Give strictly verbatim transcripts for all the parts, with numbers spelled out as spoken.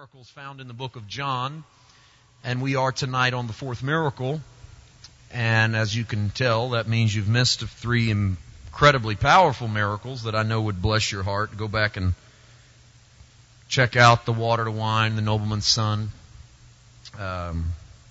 miracles found in the book of John, and we are tonight on the fourth miracle. And as you can tell, that means you've missed three incredibly powerful miracles that I know would bless your heart. Go back and check out the water to wine, the nobleman's son, um,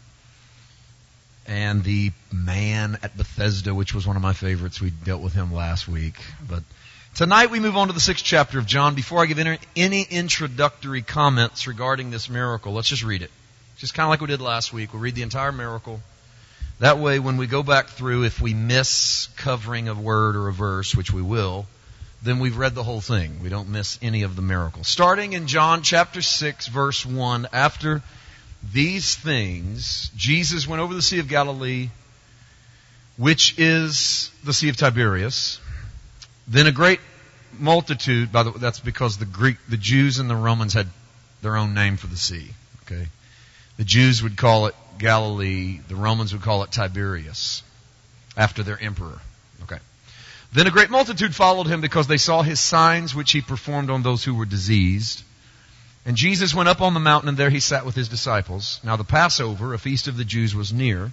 and the man at Bethesda, which was one of my favorites. We dealt with him last week. But tonight we move on to the sixth chapter of John. Before I give any introductory comments regarding this miracle, let's just read it. Just kind of like we did last week. We'll read the entire miracle. That way, when we go back through, if we miss covering a word or a verse, which we will, then we've read the whole thing. We don't miss any of the miracles. Starting in John chapter six, verse one, after these things, Jesus went over the Sea of Galilee, which is the Sea of Tiberias. Then a great multitude, by the way, that's because the Greek, the Jews and the Romans had their own name for the sea. Okay, the Jews would call it Galilee. The Romans would call it Tiberias, after their emperor. Okay. Then a great multitude followed him because they saw his signs which he performed on those who were diseased. And Jesus went up on the mountain, and there he sat with his disciples. Now the Passover, a feast of the Jews, was near.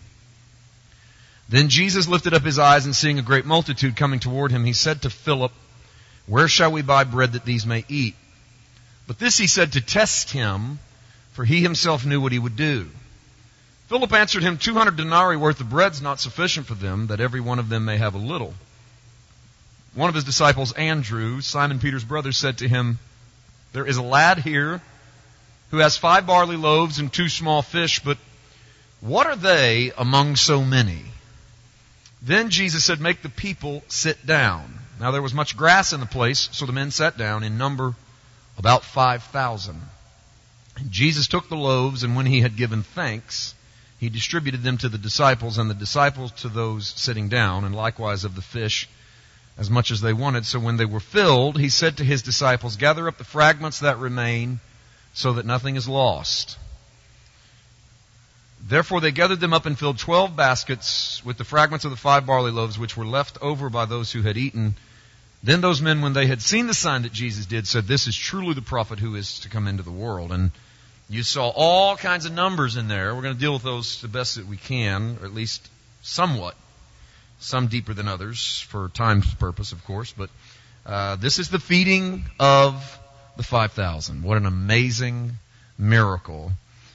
Then Jesus lifted up his eyes, and seeing a great multitude coming toward him, he said to Philip, "Where shall we buy bread that these may eat?" But this he said to test him, for he himself knew what he would do. Philip answered him, Two hundred denarii worth of bread is not sufficient for them, that every one of them may have a little. One of his disciples, Andrew, Simon Peter's brother, said to him, "There is a lad here who has five barley loaves and two small fish, but what are they among so many?" Then Jesus said, "Make the people sit down." Now there was much grass in the place, so the men sat down, in number about five thousand. And Jesus took the loaves, and when he had given thanks, he distributed them to the disciples, and the disciples to those sitting down, and likewise of the fish, as much as they wanted. So when they were filled, he said to his disciples, "Gather up the fragments that remain, so that nothing is lost." Therefore they gathered them up and filled twelve baskets with the fragments of the five barley loaves, which were left over by those who had eaten. Then those men, when they had seen the sign that Jesus did, said, "This is truly the prophet who is to come into the world." And you saw all kinds of numbers in there. We're going to deal with those the best that we can, or at least somewhat. Some deeper than others, for time's purpose, of course. But uh, this is the feeding of the five thousand. What an amazing miracle.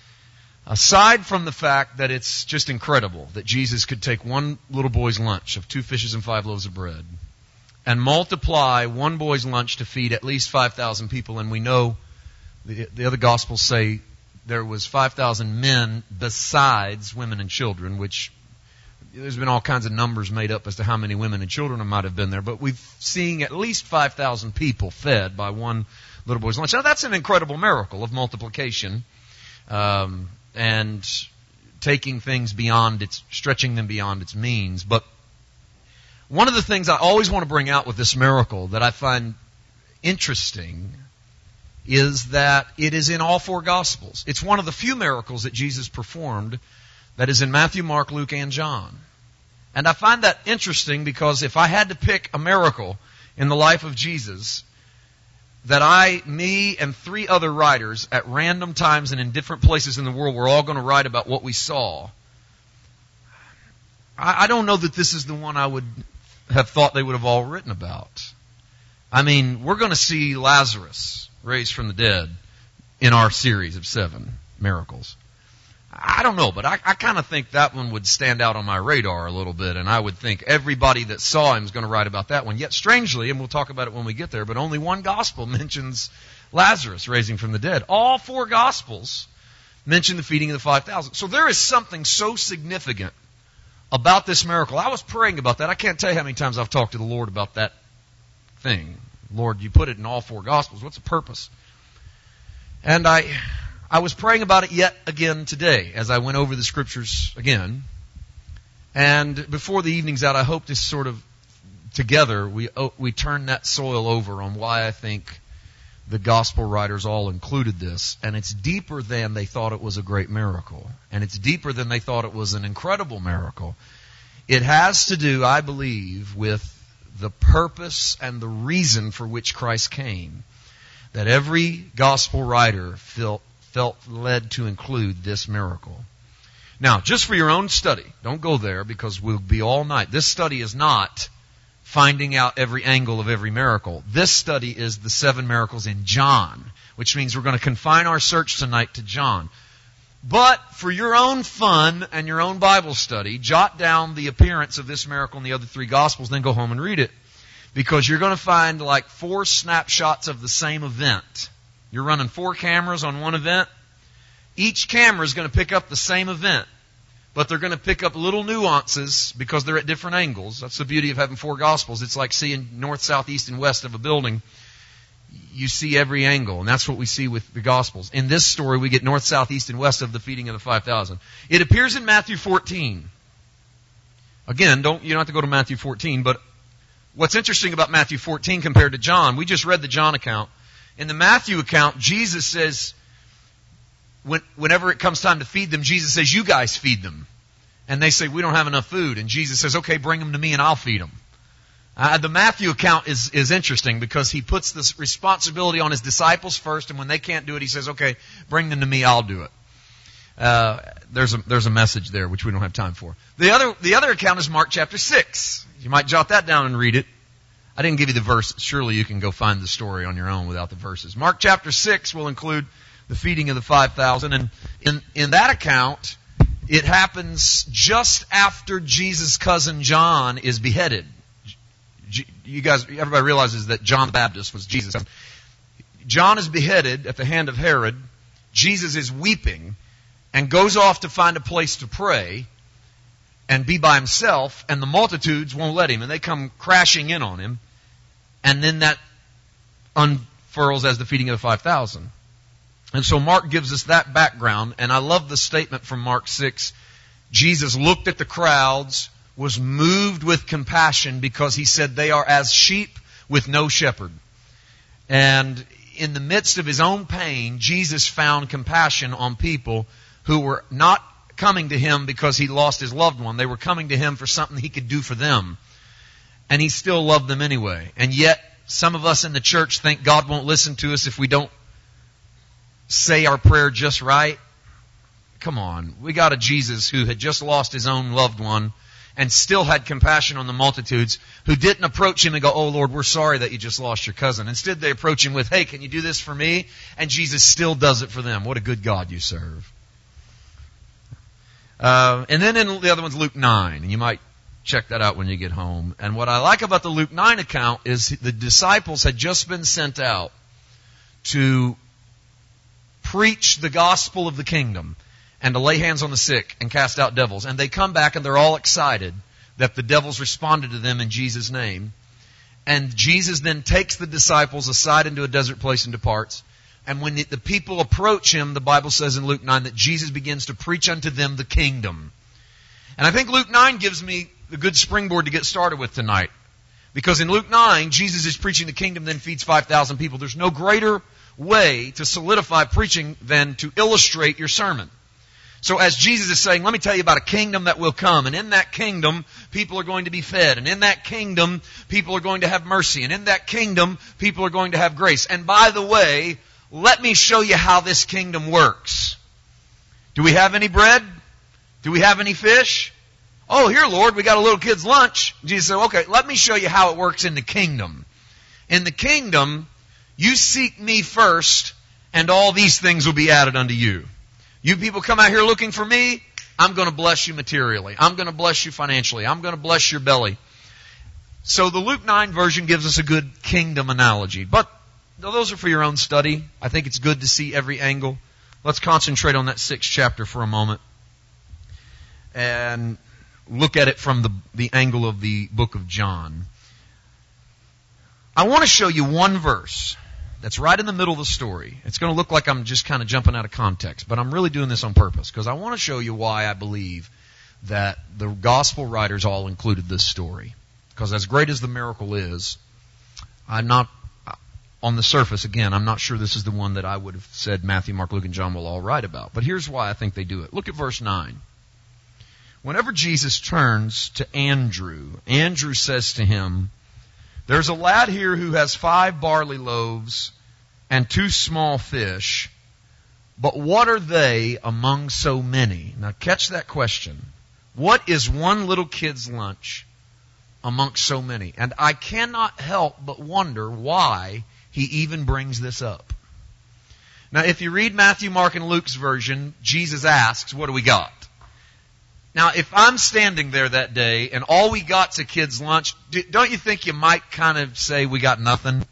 Aside from the fact that it's just incredible that Jesus could take one little boy's lunch of two fishes and five loaves of bread and multiply one boy's lunch to feed at least five thousand people. And we know the, the other Gospels say there was five thousand men besides women and children, which there's been all kinds of numbers made up as to how many women and children might have been there. But we've seen at least five thousand people fed by one little boy's lunch. Now that's an incredible miracle of multiplication. Um, and taking things beyond its, stretching them beyond its means. But one of the things I always want to bring out with this miracle that I find interesting is that it is in all four Gospels. It's one of the few miracles that Jesus performed that is in Matthew, Mark, Luke, and John. And I find that interesting because if I had to pick a miracle in the life of Jesus that I, me, and three other writers at random times and in different places in the world were all going to write about what we saw, I, I don't know that this is the one I would have thought they would have all written about. I mean, we're going to see Lazarus raised from the dead in our series of seven miracles. I don't know, but I, I kind of think that one would stand out on my radar a little bit, and I would think everybody that saw him is going to write about that one. Yet, strangely, and we'll talk about it when we get there, but only one gospel mentions Lazarus raising from the dead. All four gospels mention the feeding of the five thousand. So there is something so significant about this miracle. I was praying about that. I can't tell you how many times I've talked to the Lord about that thing. Lord, you put it in all four gospels. What's the purpose? And I... I was praying about it yet again today as I went over the scriptures again. And before the evening's out, I hope this sort of together we we turn that soil over on why I think the gospel writers all included this. And it's deeper than they thought it was a great miracle. And it's deeper than they thought it was an incredible miracle. It has to do, I believe, with the purpose and the reason for which Christ came. That every gospel writer felt felt led to include this miracle. Now, just for your own study, don't go there because we'll be all night. This study is not finding out every angle of every miracle. This study is the seven miracles in John, which means we're going to confine our search tonight to John. But for your own fun and your own Bible study, jot down the appearance of this miracle in the other three Gospels, then go home and read it. Because you're going to find like four snapshots of the same event. You're running four cameras on one event. Each camera is going to pick up the same event, but they're going to pick up little nuances because they're at different angles. That's the beauty of having four Gospels. It's like seeing north, south, east, and west of a building. You see every angle, and that's what we see with the Gospels. In this story, we get north, south, east, and west of the feeding of the five thousand. It appears in Matthew fourteen. Again, don't you don't have to go to Matthew fourteen, but what's interesting about Matthew fourteen compared to John, we just read the John account. In the Matthew account, Jesus says, when, whenever it comes time to feed them, Jesus says, you guys feed them. And they say, we don't have enough food. And Jesus says, okay, bring them to me and I'll feed them. Uh, the Matthew account is, is interesting because he puts this responsibility on his disciples first, and when they can't do it, he says, okay, bring them to me, I'll do it. Uh, there's a, there's a message there which we don't have time for. The other, the other account is Mark chapter six. You might jot that down and read it. I didn't give you the verses. Surely you can go find the story on your own without the verses. Mark chapter six will include the feeding of the five thousand. And in, in that account, it happens just after Jesus' cousin John is beheaded. You guys, everybody realizes that John the Baptist was Jesus' cousin. John is beheaded at the hand of Herod. Jesus is weeping and goes off to find a place to pray and be by himself, and the multitudes won't let him, and they come crashing in on him, and then that unfurls as the feeding of the five thousand. And so Mark gives us that background, and I love the statement from Mark six. Jesus looked at the crowds, was moved with compassion because he said they are as sheep with no shepherd. And in the midst of his own pain, Jesus found compassion on people who were not coming to him because he lost his loved one. They were coming to him for something he could do for them. And he still loved them anyway. And yet, some of us in the church think God won't listen to us if we don't say our prayer just right. Come on. We got a Jesus who had just lost his own loved one and still had compassion on the multitudes, who didn't approach him and go, oh Lord, we're sorry that you just lost your cousin. Instead, they approach him with, hey, can you do this for me? And Jesus still does it for them. What a good God you serve. Uh, and then in the other one's Luke nine, and you might check that out when you get home. And what I like about the Luke nine account is the disciples had just been sent out to preach the gospel of the kingdom and to lay hands on the sick and cast out devils. And they come back and they're all excited that the devils responded to them in Jesus' name. And Jesus then takes the disciples aside into a desert place and departs. And when the, the people approach him, the Bible says in Luke nine that Jesus begins to preach unto them the kingdom. And I think Luke nine gives me a good springboard to get started with tonight. Because in Luke nine, Jesus is preaching the kingdom, then feeds five thousand people. There's no greater way to solidify preaching than to illustrate your sermon. So as Jesus is saying, let me tell you about a kingdom that will come. And in that kingdom, people are going to be fed. And in that kingdom, people are going to have mercy. And in that kingdom, people are going to have grace. And by the way, let me show you how this kingdom works. Do we have any bread? Do we have any fish? Oh, here, Lord, we got a little kid's lunch. Jesus said, okay, let me show you how it works in the kingdom. In the kingdom, you seek me first, and all these things will be added unto you. You people come out here looking for me, I'm going to bless you materially. I'm going to bless you financially. I'm going to bless your belly. So the Luke nine version gives us a good kingdom analogy. But those are for your own study. I think it's good to see every angle. Let's concentrate on that sixth chapter for a moment and look at it from the, the angle of the book of John. I want to show you one verse that's right in the middle of the story. It's going to look like I'm just kind of jumping out of context, but I'm really doing this on purpose because I want to show you why I believe that the gospel writers all included this story. Because as great as the miracle is, I'm not, on the surface, again, I'm not sure this is the one that I would have said Matthew, Mark, Luke, and John will all write about. But here's why I think they do it. Look at verse nine. Whenever Jesus turns to Andrew, Andrew says to him, there's a lad here who has five barley loaves and two small fish, But what are they among so many? Now catch that question. What is one little kid's lunch amongst so many? And I cannot help but wonder why he even brings this up. Now, if you read Matthew, Mark, and Luke's version, Jesus asks, what do we got? Now, if I'm standing there that day and all we got's a kid's lunch, don't you think you might kind of say we got nothing?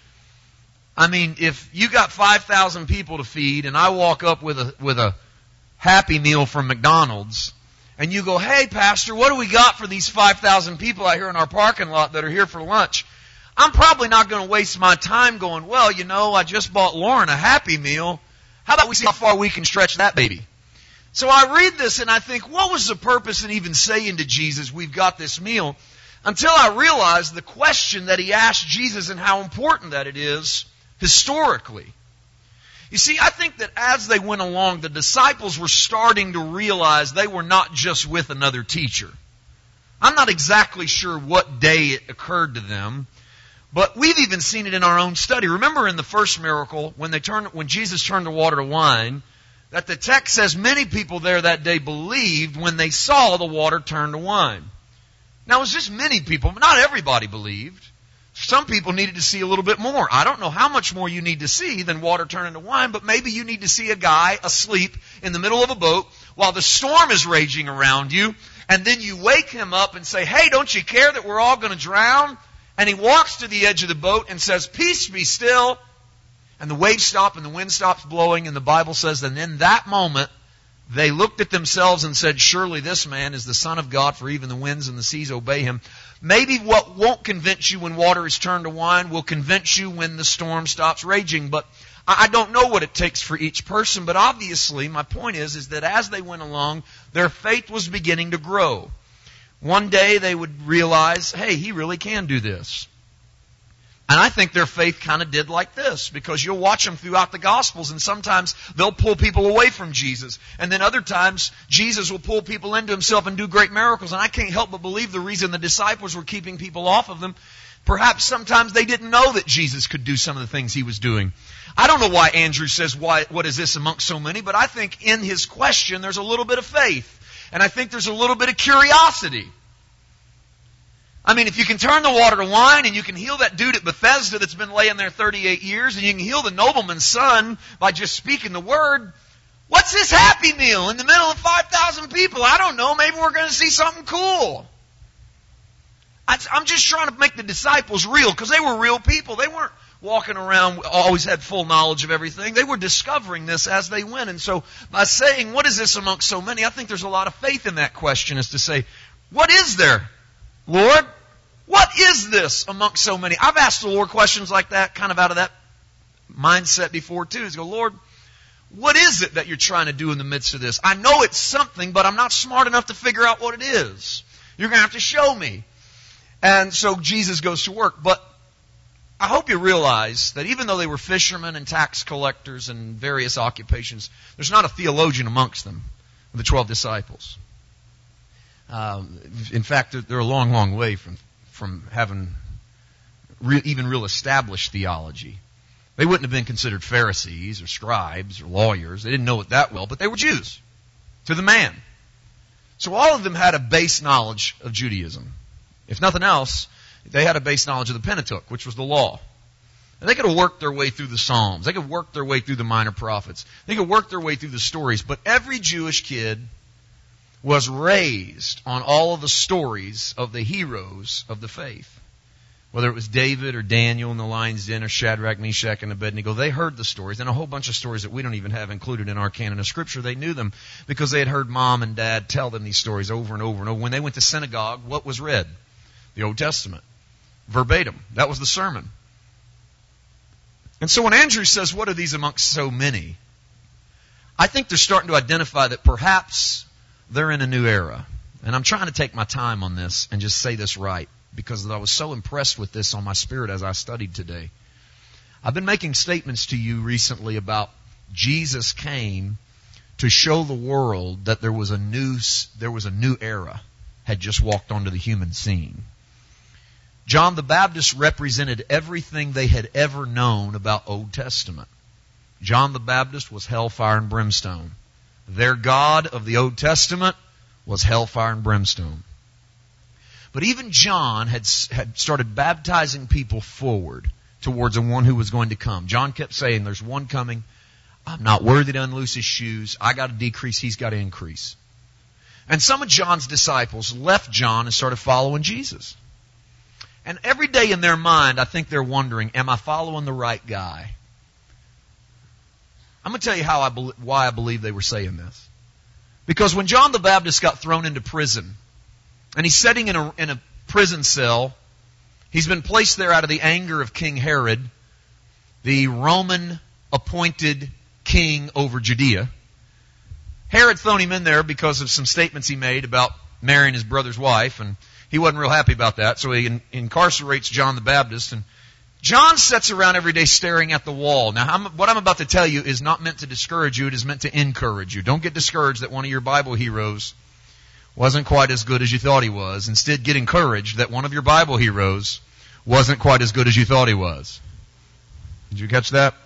I mean, if you got five thousand people to feed and I walk up with a with a Happy Meal from McDonald's and you go, hey, Pastor, what do we got for these five thousand people out here in our parking lot that are here for lunch? I'm probably not going to waste my time going, well, you know, I just bought Lauren a Happy Meal. How about we see how far we can stretch that baby? So I read this and I think, what was the purpose in even saying to Jesus, we've got this meal? Until I realized the question that he asked Jesus and how important that it is historically. You see, I think that as they went along, the disciples were starting to realize they were not just with another teacher. I'm not exactly sure what day it occurred to them, but we've even seen it in our own study. Remember in the first miracle, when they turned, when Jesus turned the water to wine, that the text says many people there that day believed when they saw the water turn to wine. Now, it was just many people, but not everybody believed. Some people needed to see a little bit more. I don't know how much more you need to see than water turning to wine, but maybe you need to see a guy asleep in the middle of a boat while the storm is raging around you, and then you wake him up and say, hey, don't you care that we're all going to drown? And he walks to the edge of the boat and says, peace be still. And the waves stop and the wind stops blowing, and the Bible says that in that moment, they looked at themselves and said, surely this man is the Son of God, for even the winds and the seas obey him. Maybe what won't convince you when water is turned to wine will convince you when the storm stops raging. But I don't know what it takes for each person. But obviously, my point is, is that as they went along, their faith was beginning to grow. One day they would realize, hey, he really can do this. And I think their faith kind of did like this, because you'll watch them throughout the Gospels, and sometimes they'll pull people away from Jesus. And then other times, Jesus will pull people into himself and do great miracles. And I can't help but believe the reason the disciples were keeping people off of them, perhaps sometimes they didn't know that Jesus could do some of the things he was doing. I don't know why Andrew says, "Why? What is this amongst so many?" But I think in his question there's a little bit of faith. And I think there's a little bit of curiosity. I mean, if you can turn the water to wine and you can heal that dude at Bethesda that's been laying there thirty-eight years, and you can heal the nobleman's son by just speaking the word, what's this Happy Meal in the middle of five thousand people? I don't know. Maybe we're going to see something cool. I'm just trying to make the disciples real, because they were real people. They weren't walking around, always had full knowledge of everything. They were discovering this as they went. And so by saying, what is this amongst so many? I think there's a lot of faith in that question, is to say, what is there, Lord? What is this amongst so many? I've asked the Lord questions like that, kind of out of that mindset before too. Is go, Lord, what is it that you're trying to do in the midst of this? I know it's something, but I'm not smart enough to figure out what it is. You're going to have to show me. And so Jesus goes to work. But I hope you realize that even though they were fishermen and tax collectors and various occupations, there's not a theologian amongst them, the twelve disciples. Um, in fact, they're, they're a long, long way from from having re- even real established theology. They wouldn't have been considered Pharisees or scribes or lawyers. They didn't know it that well, but they were Jews to the man. So all of them had a base knowledge of Judaism. If nothing else, they had a base knowledge of the Pentateuch, which was the law. And they could have worked their way through the Psalms. They could work their way through the minor prophets. They could work their way through the stories. But every Jewish kid was raised on all of the stories of the heroes of the faith. Whether it was David or Daniel in the lion's den or Shadrach, Meshach, and Abednego, they heard the stories, and a whole bunch of stories that we don't even have included in our canon of Scripture. They knew them because they had heard mom and dad tell them these stories over and over and over. When they went to synagogue, what was read? The Old Testament. Verbatim. That was the sermon. And so when Andrew says, what are these amongst so many? I think they're starting to identify that perhaps they're in a new era. And I'm trying to take my time on this and just say this right, because I was so impressed with this on my spirit as I studied today. I've been making statements to you recently about Jesus came to show the world that there was a new, there was a new era had just walked onto the human scene. John the Baptist represented everything they had ever known about Old Testament. John the Baptist was hellfire and brimstone. Their God of the Old Testament was hellfire and brimstone. But even John had, had started baptizing people forward towards the one who was going to come. John kept saying, there's one coming. I'm not worthy to unloose his shoes. I got to decrease. He's got to increase. And some of John's disciples left John and started following Jesus. And every day in their mind, I think they're wondering, am I following the right guy? I'm going to tell you how I be- why I believe they were saying this. Because when John the Baptist got thrown into prison, and he's sitting in a, in a prison cell, he's been placed there out of the anger of King Herod, the Roman appointed king over Judea. Herod thrown him in there because of some statements he made about marrying his brother's wife, and he wasn't real happy about that, so he in- incarcerates John the Baptist. And John sits around every day staring at the wall. Now, I'm, what I'm about to tell you is not meant to discourage you, it is meant to encourage you. Don't get discouraged that one of your Bible heroes wasn't quite as good as you thought he was. Instead, get encouraged that one of your Bible heroes wasn't quite as good as you thought he was. Did you catch that?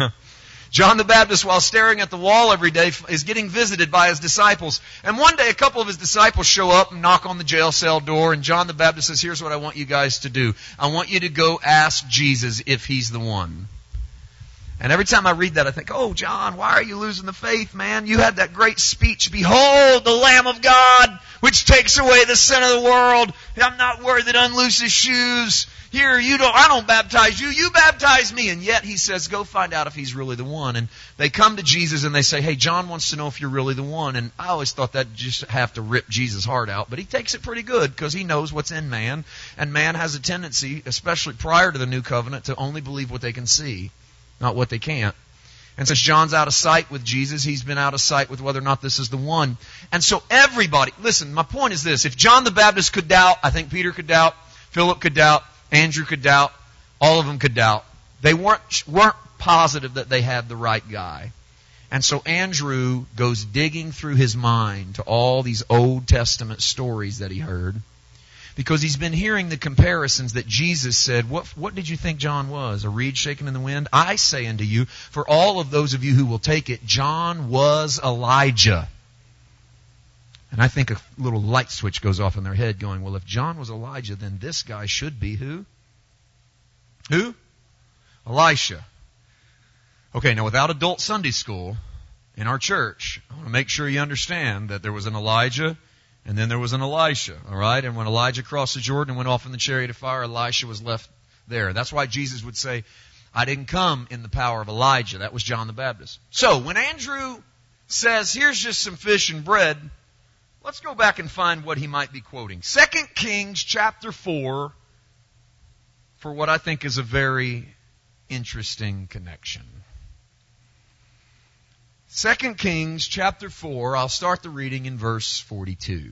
John the Baptist, while staring at the wall every day, is getting visited by his disciples. And one day, a couple of his disciples show up and knock on the jail cell door, and John the Baptist says, here's what I want you guys to do. I want you to go ask Jesus if he's the one. And every time I read that, I think, oh, John, why are you losing the faith, man? You had that great speech, behold, the Lamb of God, which takes away the sin of the world. I'm not worthy to unloose his shoes. Here, you don't, I don't baptize you, you baptize me. And yet he says, go find out if he's really the one. And they come to Jesus and they say, hey, John wants to know if you're really the one. And I always thought that just have to rip Jesus' heart out. But he takes it pretty good because he knows what's in man. And man has a tendency, especially prior to the new covenant, to only believe what they can see, not what they can't. And since John's out of sight with Jesus, he's been out of sight with whether or not this is the one. And so everybody, listen, my point is this. If John the Baptist could doubt, I think Peter could doubt, Philip could doubt, Andrew could doubt, all of them could doubt. They weren't, weren't positive that they had the right guy. And so Andrew goes digging through his mind to all these Old Testament stories that he heard, because he's been hearing the comparisons that Jesus said, what, what did you think John was? A reed shaken in the wind? I say unto you, for all of those of you who will take it, John was Elijah. And I think a little light switch goes off in their head going, well, if John was Elijah, then this guy should be who? Who? Elisha. Okay, now without adult Sunday school in our church, I want to make sure you understand that there was an Elijah and then there was an Elisha, all right? And when Elijah crossed the Jordan and went off in the chariot of fire, Elisha was left there. That's why Jesus would say, I didn't come in the power of Elijah. That was John the Baptist. So when Andrew says, here's just some fish and bread, let's go back and find what he might be quoting. Second Kings chapter four, for what I think is a very interesting connection. Second Kings chapter four, I'll start the reading in verse forty-two.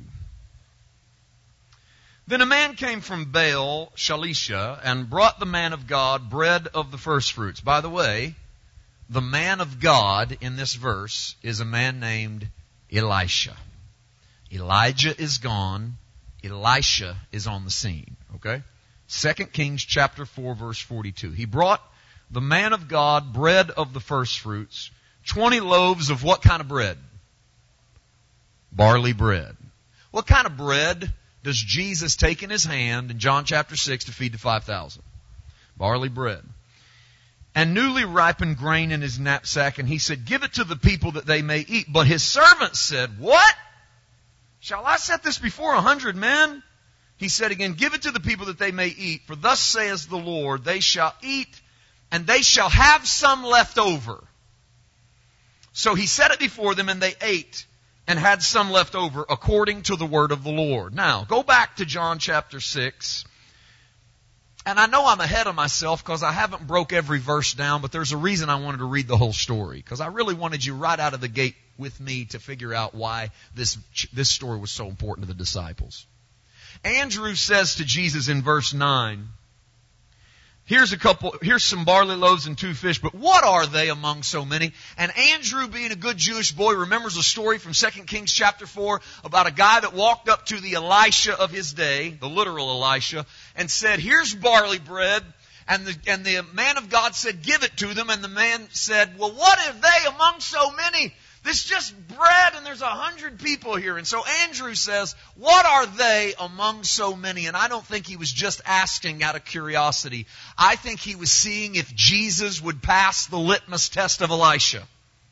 Then a man came from Baal, Shalisha, and brought the man of God bread of the firstfruits. By the way, the man of God in this verse is a man named Elisha. Elijah is gone. Elisha is on the scene. Okay? Second Kings chapter four, verse forty-two. He brought the man of God bread of the firstfruits, twenty loaves of what kind of bread? Barley bread. What kind of bread does Jesus take in his hand in John chapter six to feed the five thousand? Barley bread. And newly ripened grain in his knapsack, and he said, give it to the people that they may eat. But his servants said, what? Shall I set this before a hundred men? He said again, give it to the people that they may eat. For thus says the Lord, they shall eat, and they shall have some left over. So he set it before them, and they ate, and had some left over, according to the word of the Lord. Now, go back to John chapter six. And I know I'm ahead of myself because I haven't broke every verse down, but there's a reason I wanted to read the whole story. Because I really wanted you right out of the gate with me to figure out why this, this story was so important to the disciples. Andrew says to Jesus in verse nine, here's a couple, here's some barley loaves and two fish, but what are they among so many? And Andrew, being a good Jewish boy, remembers a story from Second Kings chapter four about a guy that walked up to the Elisha of his day, the literal Elisha, and said, here's barley bread And the, and the man of God said, give it to them. And the man said, well, what are they among so many? This is just bread and there's a hundred people here. And so Andrew says, what are they among so many? And I don't think he was just asking out of curiosity. I think he was seeing if Jesus would pass the litmus test of Elisha.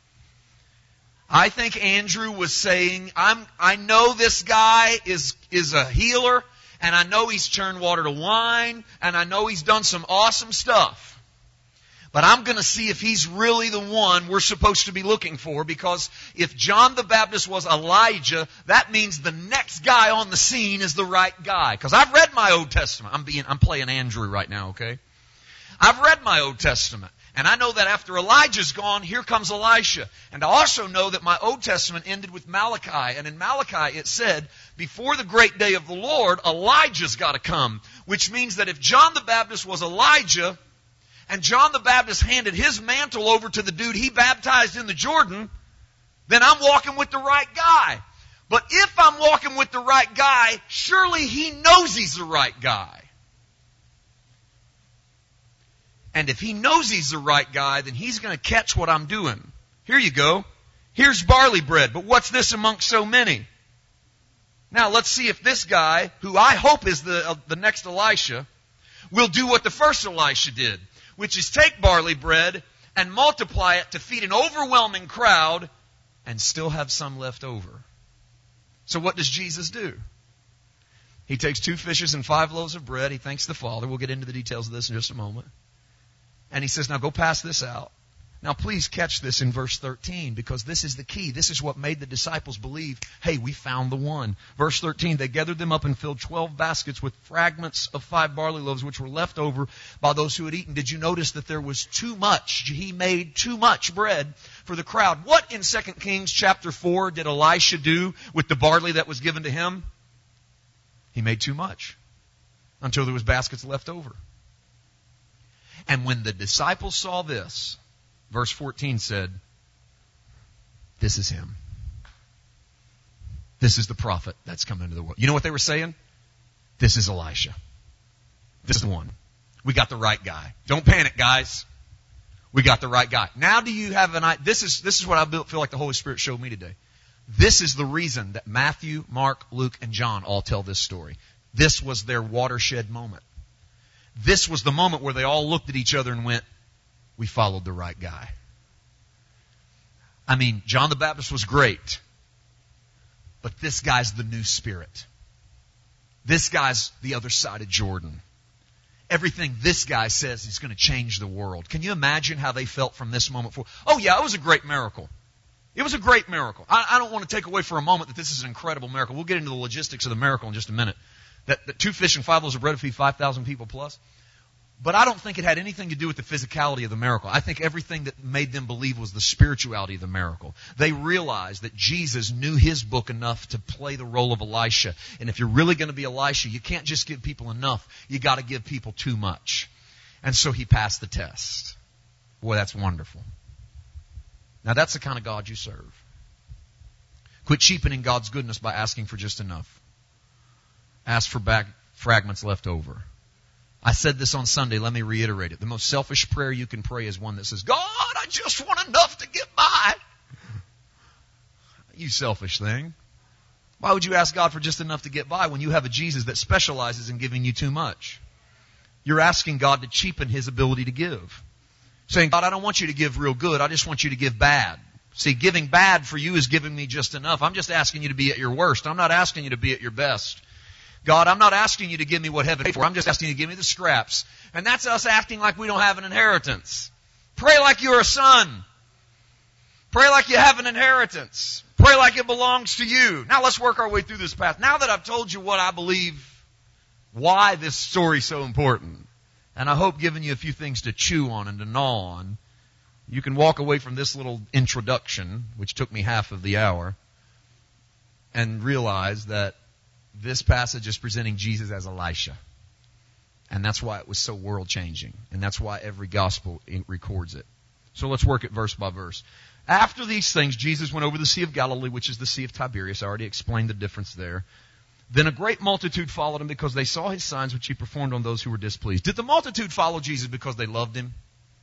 I think Andrew was saying, I'm, I know this guy is, is a healer, and I know he's turned water to wine, and I know he's done some awesome stuff. But I'm going to see if he's really the one we're supposed to be looking for, because if John the Baptist was Elijah, that means the next guy on the scene is the right guy. Because I've read my Old Testament. I'm being, I'm playing Andrew right now, okay? I've read my Old Testament. And I know that after Elijah's gone, here comes Elisha. And I also know that my Old Testament ended with Malachi. And in Malachi it said, before the great day of the Lord, Elijah's got to come. Which means that if John the Baptist was Elijah, and John the Baptist handed his mantle over to the dude he baptized in the Jordan, then I'm walking with the right guy. But if I'm walking with the right guy, surely he knows he's the right guy. And if he knows he's the right guy, then he's going to catch what I'm doing. Here you go. Here's barley bread, but what's this amongst so many? Now let's see if this guy, who I hope is the, uh, the next Elisha, will do what the first Elisha did, which is take barley bread and multiply it to feed an overwhelming crowd and still have some left over. So what does Jesus do? He takes two fishes and five loaves of bread. He thanks the Father. We'll get into the details of this in just a moment. And he says, now go pass this out. Now please catch this in verse thirteen, because this is the key. This is what made the disciples believe, hey, we found the one. Verse thirteen, they gathered them up and filled twelve baskets with fragments of five barley loaves, which were left over by those who had eaten. Did you notice that there was too much? He made too much bread for the crowd. What in Second Kings chapter four did Elisha do with the barley that was given to him? He made too much until there was baskets left over. And when the disciples saw this, verse fourteen said, this is him. This is the prophet that's come into the world. You know what they were saying? This is Elisha. This is the one. We got the right guy. Don't panic, guys. We got the right guy. Now do you have an idea? This is, this is what I feel like the Holy Spirit showed me today. This is the reason that Matthew, Mark, Luke, and John all tell this story. This was their watershed moment. This was the moment where they all looked at each other and went, we followed the right guy. I mean, John the Baptist was great, but this guy's the new spirit. This guy's the other side of Jordan. Everything this guy says is going to change the world. Can you imagine how they felt from this moment forward? Oh yeah, it was a great miracle. It was a great miracle. I, I don't want to take away for a moment that this is an incredible miracle. We'll get into the logistics of the miracle in just a minute. That, that two fish and five loaves of bread to feed five thousand people plus. But I don't think it had anything to do with the physicality of the miracle. I think everything that made them believe was the spirituality of the miracle. They realized that Jesus knew his book enough to play the role of Elisha. And if you're really going to be Elisha, you can't just give people enough. You got to give people too much. And so he passed the test. Boy, that's wonderful. Now that's the kind of God you serve. Quit cheapening God's goodness by asking for just enough. Ask for back fragments left over. I said this on Sunday. Let me reiterate it. The most selfish prayer you can pray is one that says, God, I just want enough to get by. You selfish thing. Why would you ask God for just enough to get by when you have a Jesus that specializes in giving you too much? You're asking God to cheapen his ability to give. Saying, God, I don't want you to give real good. I just want you to give bad. See, giving bad for you is giving me just enough. I'm just asking you to be at your worst. I'm not asking you to be at your best. God, I'm not asking you to give me what heaven paid for. I'm just asking you to give me the scraps. And that's us acting like we don't have an inheritance. Pray like you're a son. Pray like you have an inheritance. Pray like it belongs to you. Now let's work our way through this path. Now that I've told you what I believe, why this story's so important, and I hope given you a few things to chew on and to gnaw on, you can walk away from this little introduction, which took me half of the hour, and realize that this passage is presenting Jesus as Elisha. And that's why it was so world-changing. And that's why every gospel records it. So let's work it verse by verse. After these things, Jesus went over the Sea of Galilee, which is the Sea of Tiberias. I already explained the difference there. Then a great multitude followed him because they saw his signs which he performed on those who were displeased. Did the multitude follow Jesus because they loved him?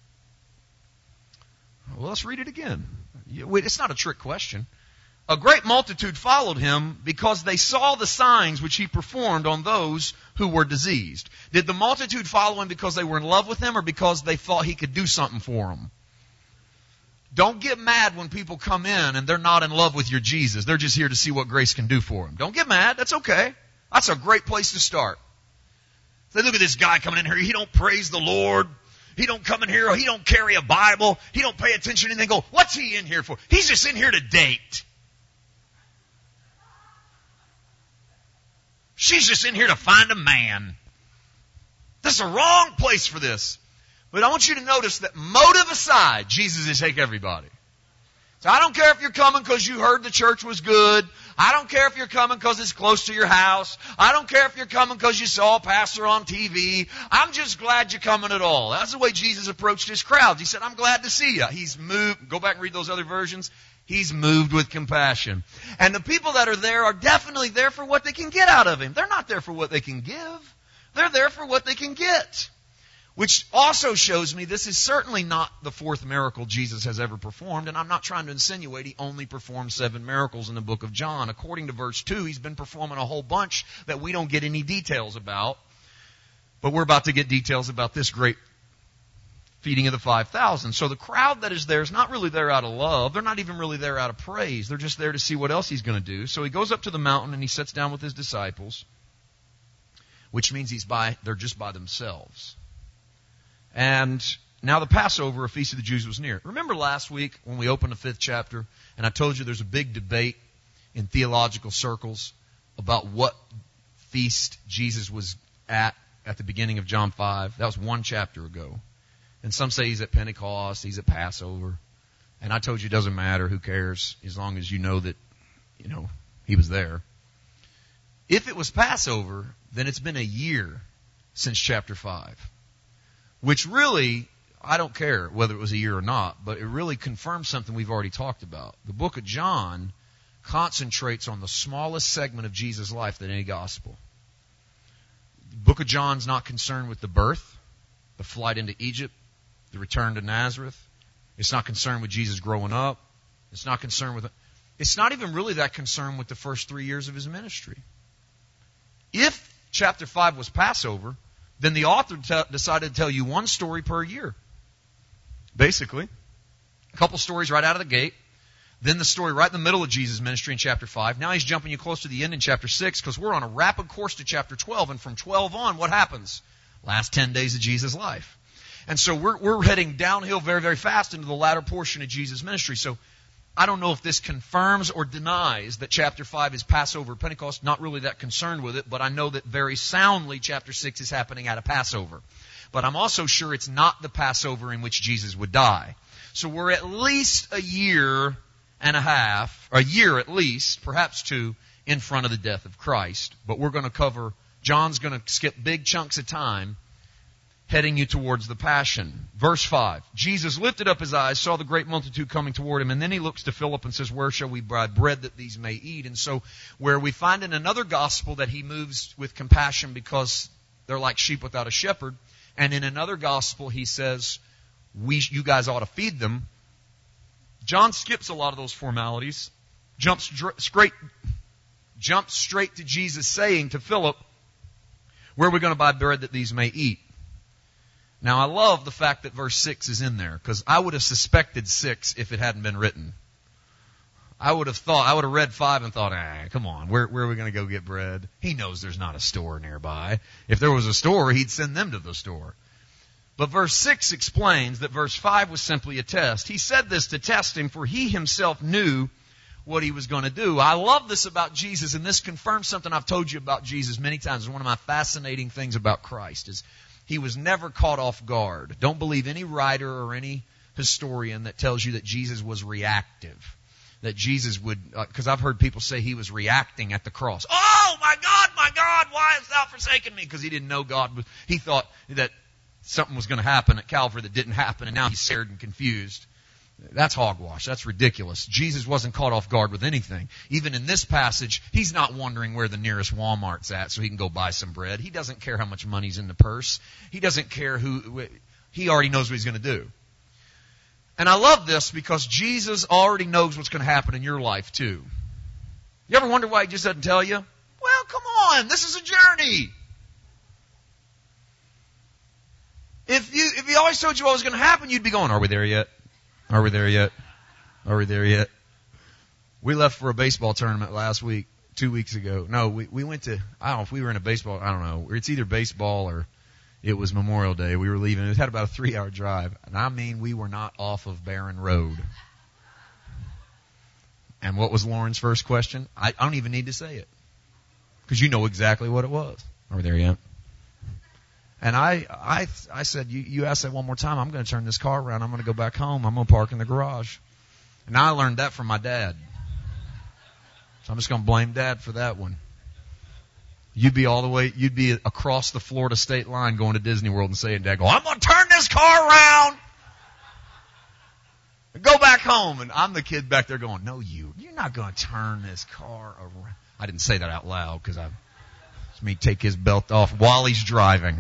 Well, let's read it again. It's not a trick question. A great multitude followed him because they saw the signs which he performed on those who were diseased. Did the multitude follow him because they were in love with him or because they thought he could do something for them? Don't get mad when people come in and they're not in love with your Jesus. They're just here to see what grace can do for them. Don't get mad. That's okay. That's a great place to start. Say, look at this guy coming in here. He don't praise the Lord. He don't come in here. He don't carry a Bible. He don't pay attention to anything. Go, what's he in here for? He's just in here to date. She's just in here to find a man. This is a wrong place for this. But I want you to notice that motive aside, Jesus is take everybody. So I don't care if you're coming because you heard the church was good. I don't care if you're coming because it's close to your house. I don't care if you're coming because you saw a pastor on T V. I'm just glad you're coming at all. That's the way Jesus approached his crowds. He said, I'm glad to see you. He's moved. Go back and read those other versions. He's moved with compassion. And the people that are there are definitely there for what they can get out of him. They're not there for what they can give. They're there for what they can get. Which also shows me this is certainly not the fourth miracle Jesus has ever performed. And I'm not trying to insinuate he only performed seven miracles in the book of John. According to verse two, he's been performing a whole bunch that we don't get any details about. But we're about to get details about this great feeding of the five thousand. So the crowd that is there is not really there out of love. They're not even really there out of praise. They're just there to see what else he's going to do. So he goes up to the mountain and he sits down with his disciples, which means he's by, they're just by themselves. And now the Passover, a feast of the Jews, was near. Remember last week when we opened the fifth chapter and I told you there's a big debate in theological circles about what feast Jesus was at at the beginning of John five? That was one chapter ago. And some say he's at Pentecost, he's at Passover. And I told you it doesn't matter, who cares, as long as you know that, you know, he was there. If it was Passover, then it's been a year since chapter five. Which really, I don't care whether it was a year or not, but it really confirms something we've already talked about. The book of John concentrates on the smallest segment of Jesus' life than any gospel. The book of John's not concerned with the birth, the flight into Egypt, the return to Nazareth. It's not concerned with Jesus growing up. It's not concerned with... It's not even really that concerned with the first three years of his ministry. If chapter five was Passover, then the author t- decided to tell you one story per year. Basically. A couple stories right out of the gate. Then the story right in the middle of Jesus' ministry in chapter five. Now he's jumping you close to the end in chapter six because we're on a rapid course to chapter twelve. And from twelve on, what happens? Last ten days of Jesus' life. And so we're, we're heading downhill very, very fast into the latter portion of Jesus' ministry. So I don't know if this confirms or denies that chapter five is Passover, Pentecost. Not really that concerned with it, but I know that very soundly chapter six is happening at a Passover. But I'm also sure it's not the Passover in which Jesus would die. So we're at least a year and a half, or a year at least, perhaps two, in front of the death of Christ. But we're going to cover, John's going to skip big chunks of time heading you towards the Passion. Verse five, Jesus lifted up his eyes, saw the great multitude coming toward him, and then he looks to Philip and says, where shall we buy bread that these may eat? And so where we find in another gospel that he moves with compassion because they're like sheep without a shepherd, and in another gospel he says, "We, you guys ought to feed them." John skips a lot of those formalities, jumps straight, jumps straight to Jesus saying to Philip, where are we going to buy bread that these may eat? Now, I love the fact that verse six is in there, because I would have suspected six if it hadn't been written. I would have thought, I would have read five and thought, ah, come on, where, where are we going to go get bread? He knows there's not a store nearby. If there was a store, he'd send them to the store. But verse six explains that verse five was simply a test. He said this to test him, for he himself knew what he was going to do. I love this about Jesus, and this confirms something I've told you about Jesus many times. It's one of my fascinating things about Christ is he was never caught off guard. Don't believe any writer or any historian that tells you that Jesus was reactive. That Jesus would, because uh, I've heard people say he was reacting at the cross. Oh, my God, my God, why hast thou forsaken me? Because he didn't know God was, he thought that something was going to happen at Calvary that didn't happen, and now he's scared and confused. That's hogwash. That's ridiculous. Jesus wasn't caught off guard with anything. Even in this passage, he's not wondering where the nearest Walmart's at so he can go buy some bread. He doesn't care how much money's in the purse. He doesn't care who, he already knows what he's going to do. And I love this because Jesus already knows what's going to happen in your life too. You ever wonder why he just doesn't tell you? Well, come on, this is a journey. If you, if he always told you what was going to happen, you'd be going, are we there yet? Are we there yet? Are we there yet? We left for a baseball tournament last week, two weeks ago. No, we, we went to, I don't know if we were in a baseball, I don't know. It's either baseball or it was Memorial Day. We were leaving. It had about a three-hour drive. And I mean, we were not off of Barron Road. And what was Lauren's first question? I, I don't even need to say it. Because you know exactly what it was. Are we there yet? And I, I, I said, you, you ask that one more time, I'm going to turn this car around. I'm going to go back home. I'm going to park in the garage. And I learned that from my dad. So I'm just going to blame Dad for that one. You'd be all the way, you'd be across the Florida state line going to Disney World and saying, Dad, go, I'm going to turn this car around and go back home. And I'm the kid back there going, no, you, you're not going to turn this car around. I didn't say that out loud because I, it's me take his belt off while he's driving.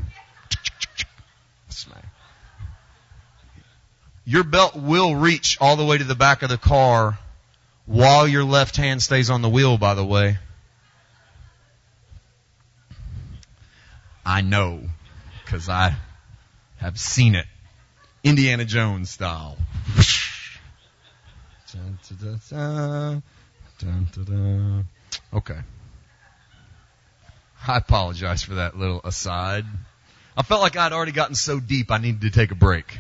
Your belt will reach all the way to the back of the car while your left hand stays on the wheel, by the way. I know, because I have seen it. Indiana Jones style. Okay. I apologize for that little aside. I felt like I'd already gotten so deep I needed to take a break.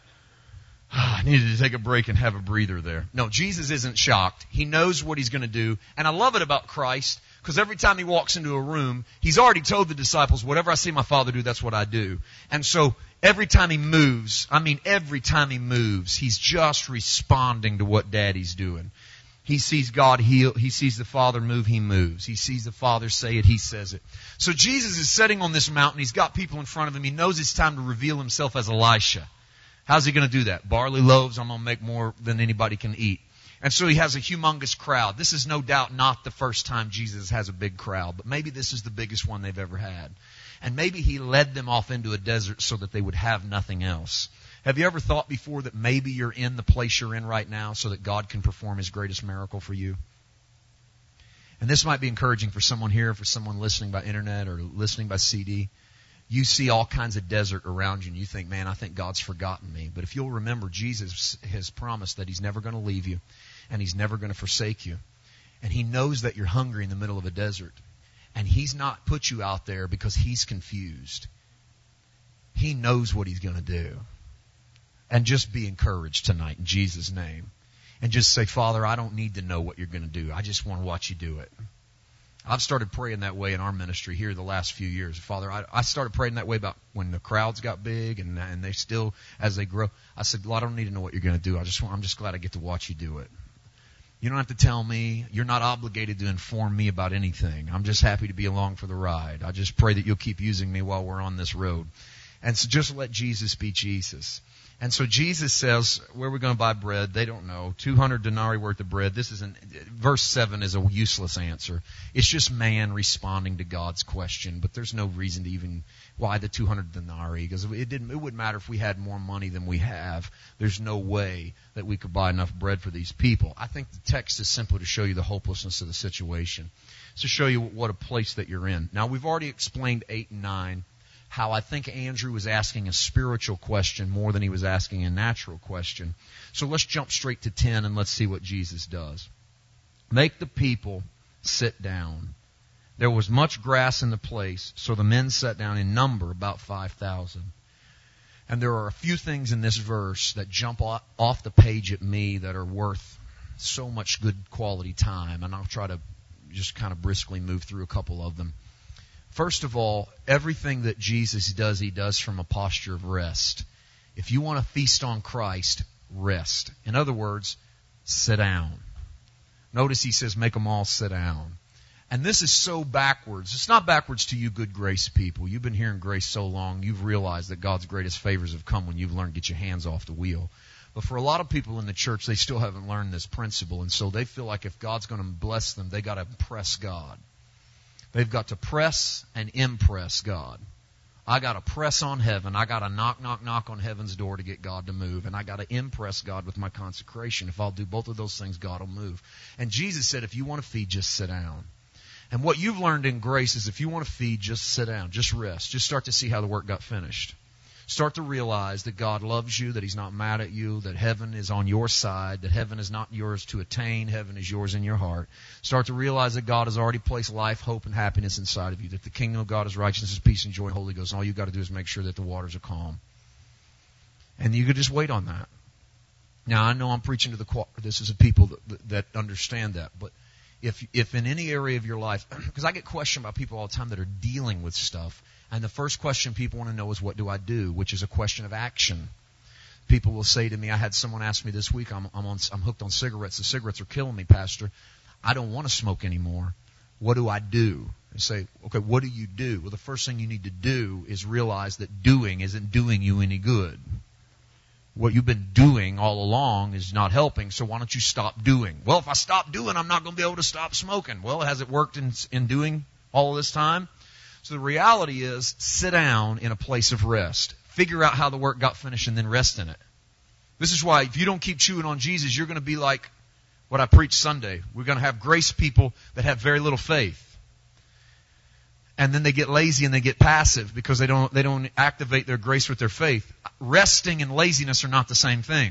I needed to take a break and have a breather there. No, Jesus isn't shocked. He knows what he's going to do. And I love it about Christ because every time he walks into a room, he's already told the disciples, whatever I see my Father do, that's what I do. And so every time he moves, I mean every time he moves, he's just responding to what Daddy's doing. He sees God heal. He sees the Father move. He moves. He sees the Father say it. He says it. So Jesus is sitting on this mountain. He's got people in front of him. He knows it's time to reveal himself as Elisha. How's he going to do that? Barley loaves, I'm going to make more than anybody can eat. And so he has a humongous crowd. This is no doubt not the first time Jesus has a big crowd, but maybe this is the biggest one they've ever had. And maybe he led them off into a desert so that they would have nothing else. Have you ever thought before that maybe you're in the place you're in right now so that God can perform his greatest miracle for you? And this might be encouraging for someone here, for someone listening by internet or listening by C D. You see all kinds of desert around you and you think, man, I think God's forgotten me. But if you'll remember, Jesus has promised that he's never going to leave you and he's never going to forsake you. And he knows that you're hungry in the middle of a desert. And he's not put you out there because he's confused. He knows what he's going to do. And just be encouraged tonight in Jesus' name. And just say, Father, I don't need to know what you're going to do. I just want to watch you do it. I've started praying that way in our ministry here the last few years. Father, I, I started praying that way about when the crowds got big and, and they still, as they grow. I said, well, I don't need to know what you're going to do. I just want, I'm just glad I get to watch you do it. You don't have to tell me. You're not obligated to inform me about anything. I'm just happy to be along for the ride. I just pray that you'll keep using me while we're on this road. And so just let Jesus be Jesus. And so Jesus says, where are we going to buy bread? They don't know. two hundred denarii worth of bread. This is an, verse seven is a useless answer. It's just man responding to God's question. But there's no reason to even, why the two hundred denarii? Because it didn't, it wouldn't matter if we had more money than we have. There's no way that we could buy enough bread for these people. I think the text is simply to show you the hopelessness of the situation. It's to show you what a place that you're in. Now, we've already explained eight and nine. How I think Andrew was asking a spiritual question more than he was asking a natural question. So let's jump straight to ten and let's see what Jesus does. Make the people sit down. There was much grass in the place, so the men sat down in number, about five thousand. And there are a few things in this verse that jump off the page at me that are worth so much good quality time. And I'll try to just kind of briskly move through a couple of them. First of all, everything that Jesus does, he does from a posture of rest. If you want to feast on Christ, rest. In other words, sit down. Notice he says, make them all sit down. And this is so backwards. It's not backwards to you good grace people. You've been hearing grace so long, you've realized that God's greatest favors have come when you've learned to get your hands off the wheel. But for a lot of people in the church, they still haven't learned this principle. And so they feel like if God's going to bless them, they got to impress God. They've got to press and impress God. I got to press on heaven. I got to knock, knock, knock on heaven's door to get God to move. And I got to impress God with my consecration. If I'll do both of those things, God will move. And Jesus said, if you want to feed, just sit down. And what you've learned in grace is if you want to feed, just sit down. Just rest. Just start to see how the work got finished. Start to realize that God loves you, that He's not mad at you, that heaven is on your side, that heaven is not yours to attain, heaven is yours in your heart. Start to realize that God has already placed life, hope, and happiness inside of you, that the kingdom of God is righteousness, peace, and joy, and Holy Ghost. And all you've got to do is make sure that the waters are calm. And you could just wait on that. Now, I know I'm preaching to the choir. This is a people that, that understand that. But if, if in any area of your life, because I get questioned by people all the time that are dealing with stuff, and the first question people want to know is, what do I do? Which is a question of action. People will say to me, I had someone ask me this week, I'm, I'm, on, I'm hooked on cigarettes. The cigarettes are killing me, Pastor. I don't want to smoke anymore. What do I do? And say, okay, what do you do? Well, the first thing you need to do is realize that doing isn't doing you any good. What you've been doing all along is not helping, so why don't you stop doing? Well, if I stop doing, I'm not going to be able to stop smoking. Well, has it worked in, in doing all of this time? So the reality is, sit down in a place of rest. Figure out how the work got finished and then rest in it. This is why if you don't keep chewing on Jesus, you're going to be like what I preached Sunday. We're going to have grace people that have very little faith. And then they get lazy and they get passive because they don't, they don't activate their grace with their faith. Resting and laziness are not the same thing.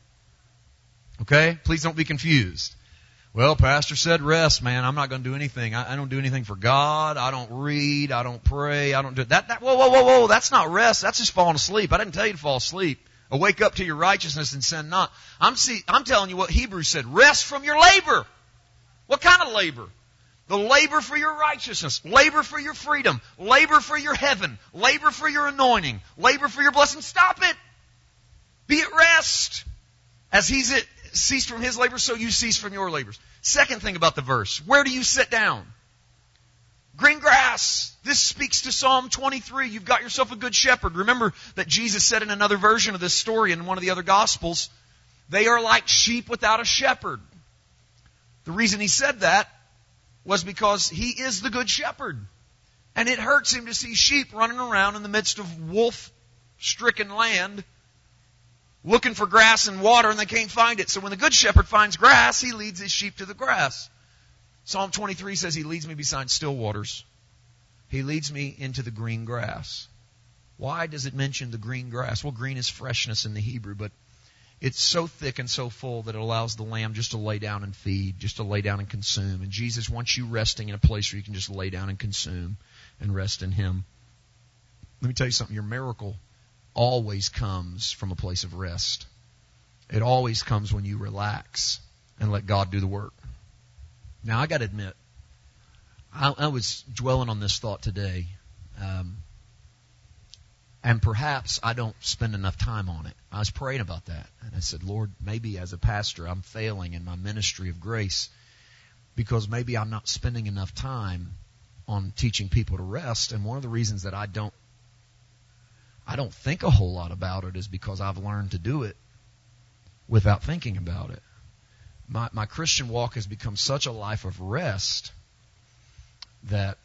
Okay? Please don't be confused. Well, Pastor said rest, man. I'm not going to do anything. I, I don't do anything for God. I don't read. I don't pray. I don't do that. That whoa, whoa, whoa, whoa. That's not rest. That's just falling asleep. I didn't tell you to fall asleep. Awake up to your righteousness and sin not. I'm see. I'm telling you what Hebrews said. Rest from your labor. What kind of labor? The labor for your righteousness, labor for your freedom, labor for your heaven, labor for your anointing, labor for your blessing. Stop it. Be at rest. As He's at, ceased from His labor, so you cease from your labors. Second thing about the verse, where do you sit down? Green grass. This speaks to Psalm twenty-three. You've got yourself a good shepherd. Remember that Jesus said in another version of this story in one of the other Gospels, they are like sheep without a shepherd. The reason He said that was because He is the good shepherd. And it hurts Him to see sheep running around in the midst of wolf-stricken land looking for grass and water, and they can't find it. So when the good shepherd finds grass, He leads His sheep to the grass. Psalm twenty-three says He leads me beside still waters. He leads me into the green grass. Why does it mention the green grass? Well, green is freshness in the Hebrew, but it's so thick and so full that it allows the lamb just to lay down and feed, just to lay down and consume. And Jesus wants you resting in a place where you can just lay down and consume and rest in Him. Let me tell you something. Your miracle always comes from a place of rest. It always comes when you relax and let God do the work. Now, I got to admit, I, I was dwelling on this thought today, um, and perhaps I don't spend enough time on it. I was praying about that, and I said, Lord, maybe as a pastor I'm failing in my ministry of grace because maybe I'm not spending enough time on teaching people to rest. And one of the reasons that I don't I don't think a whole lot about it is because I've learned to do it without thinking about it. My, my Christian walk has become such a life of rest that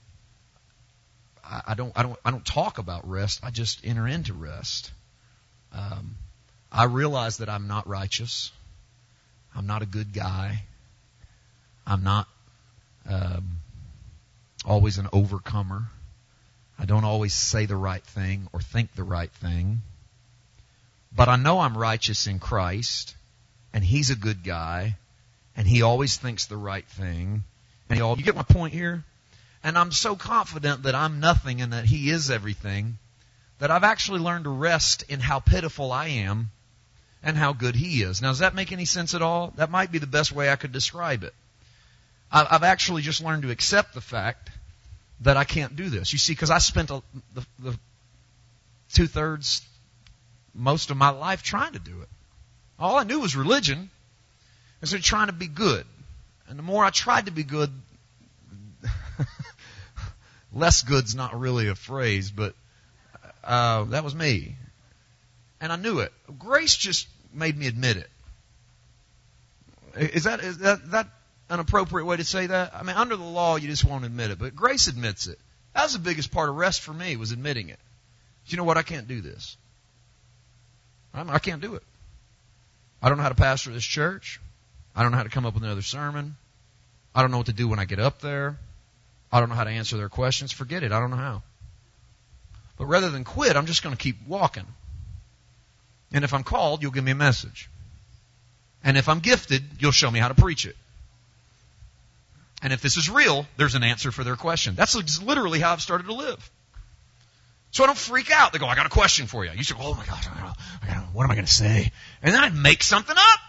I, I don't I don't I don't talk about rest. I just enter into rest. Um, I realize that I'm not righteous. I'm not a good guy. I'm not um, always an overcomer. I don't always say the right thing or think the right thing. But I know I'm righteous in Christ, and He's a good guy, and He always thinks the right thing. And he all, you get my point here? And I'm so confident that I'm nothing and that He is everything that I've actually learned to rest in how pitiful I am and how good He is. Now, does that make any sense at all? That might be the best way I could describe it. I've actually just learned to accept the fact that I can't do this. You see, because I spent a, the, the two-thirds, most of my life trying to do it. All I knew was religion. I was trying to be good. And the more I tried to be good, less good's not really a phrase, but uh, that was me. And I knew it. Grace just made me admit it. Is that, is that, that an appropriate way to say that? I mean, under the law, you just won't admit it, but grace admits it. That was the biggest part of rest for me, was admitting it. You know what? I can't do this. I can't do it. I don't know how to pastor this church. I don't know how to come up with another sermon. I don't know what to do when I get up there. I don't know how to answer their questions. Forget it. I don't know how. But rather than quit, I'm just going to keep walking. And if I'm called, you'll give me a message. And if I'm gifted, you'll show me how to preach it. And if this is real, there's an answer for their question. That's literally how I've started to live. So I don't freak out. They go, I got a question for you. You should go, oh my gosh, I don't know. I don't know. What am I going to say? And then I make something up.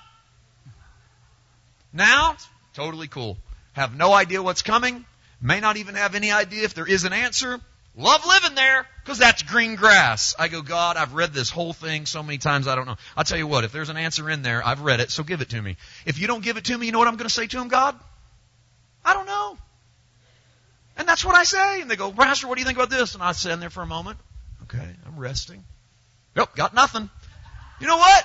Now, it's totally cool. Have no idea what's coming. May not even have any idea if there is an answer. Love living there, because that's green grass. I go, God, I've read this whole thing so many times, I don't know. I'll tell you what, if there's an answer in there, I've read it, so give it to me. If you don't give it to me, you know what I'm going to say to him, God? I don't know. And that's what I say. And they go, Pastor, what do you think about this? And I stand there for a moment. Okay, I'm resting. Nope, got nothing. You know what?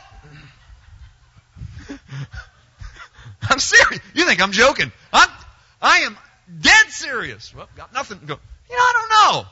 I'm serious. You think I'm joking. I'm, I am dead serious. Well, got nothing. Go, you know, I don't know.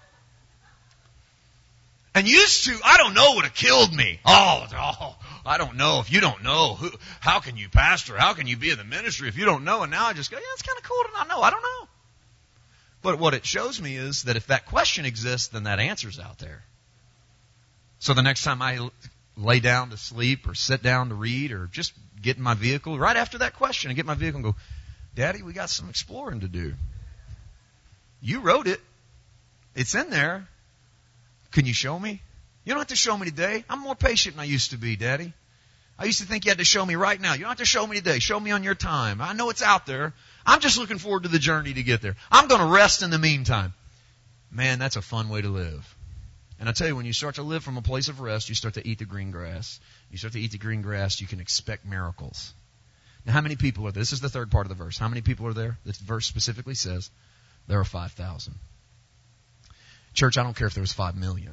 And used to, I don't know would have killed me. Oh, oh, I don't know. If you don't know, who, how can you pastor? How can you be in the ministry if you don't know? And now I just go, yeah, it's kind of cool to not know. I don't know. But what it shows me is that if that question exists, then that answer's out there. So the next time I lay down to sleep or sit down to read or just get in my vehicle, right after that question, I get in my vehicle and go, Daddy, we got some exploring to do. You wrote it. It's in there. Can you show me? You don't have to show me today. I'm more patient than I used to be, Daddy. I used to think you had to show me right now. You don't have to show me today. Show me on your time. I know it's out there. I'm just looking forward to the journey to get there. I'm going to rest in the meantime. Man, that's a fun way to live. And I tell you, when you start to live from a place of rest, you start to eat the green grass. You start to eat the green grass, you can expect miracles. Now, how many people are there? This is the third part of the verse. How many people are there? This verse specifically says there are five thousand. Church, I don't care if there was five million.